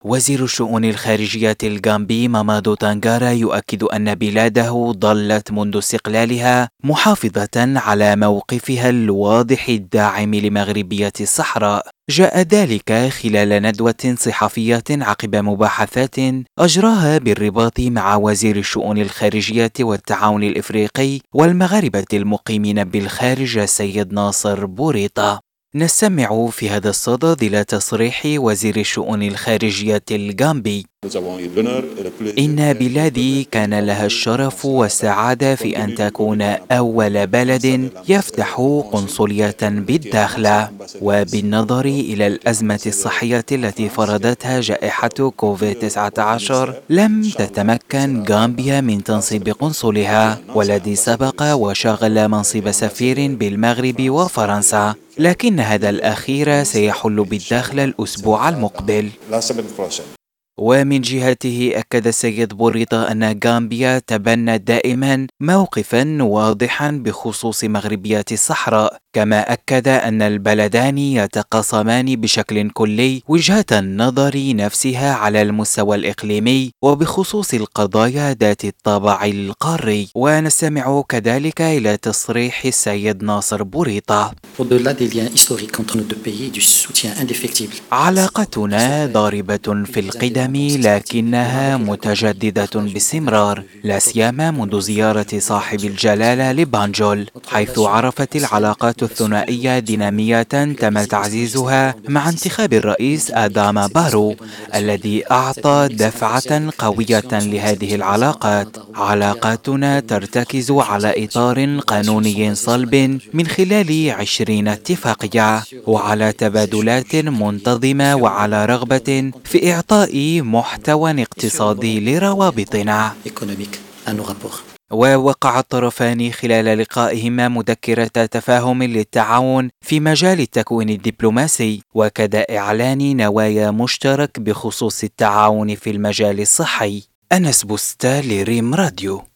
وزير الشؤون الخارجية الغامبي مامادو تانغارا يؤكد أن بلاده ظلت منذ استقلالها محافظة على موقفها الواضح الداعم لمغربية الصحراء. جاء ذلك خلال ندوة صحفية عقب مباحثات أجراها بالرباط مع وزير الشؤون الخارجية والتعاون الإفريقي والمغاربة المقيمين بالخارج السيد ناصر بوريطة. نستمع في هذا الصدد إلى تصريح وزير الشؤون الخارجية الغامبي: إن بلادي كان لها الشرف والسعادة في أن تكون أول بلد يفتح قنصلية بالداخل، وبالنظر إلى الأزمة الصحية التي فرضتها جائحة كوفيد-19 لم تتمكن غامبيا من تنصيب قنصلها، والذي سبق وشغل منصب سفير بالمغرب وفرنسا، لكن هذا الأخير سيحل بالداخل الأسبوع المقبل. ومن جهته أكد السيد بوريطة أن غامبيا تبنت دائما موقفا واضحا بخصوص مغربية الصحراء، كما أكد أن البلدان يتقاسمان بشكل كلي وجهة النظر نفسها على المستوى الإقليمي وبخصوص القضايا ذات الطابع القاري. ونستمع كذلك إلى تصريح السيد ناصر بوريطة: علاقتنا ضاربة في القدم لكنها متجددة باستمرار، لا سيما منذ زيارة صاحب الجلالة لبانجول، حيث عرفت العلاقات الثنائية دينامية تم تعزيزها مع انتخاب الرئيس آداما بارو، الذي أعطى دفعة قوية لهذه العلاقات. علاقاتنا ترتكز على إطار قانوني صلب من خلال 20 اتفاقية، وعلى تبادلات منتظمة، وعلى رغبة في إعطاء محتوى اقتصادي لروابطنا. ووقع الطرفان خلال لقائهما مذكرة تفاهم للتعاون في مجال التكوين الدبلوماسي، وكذا إعلان نوايا مشترك بخصوص التعاون في المجال الصحي. أنس بوستا لريم راديو.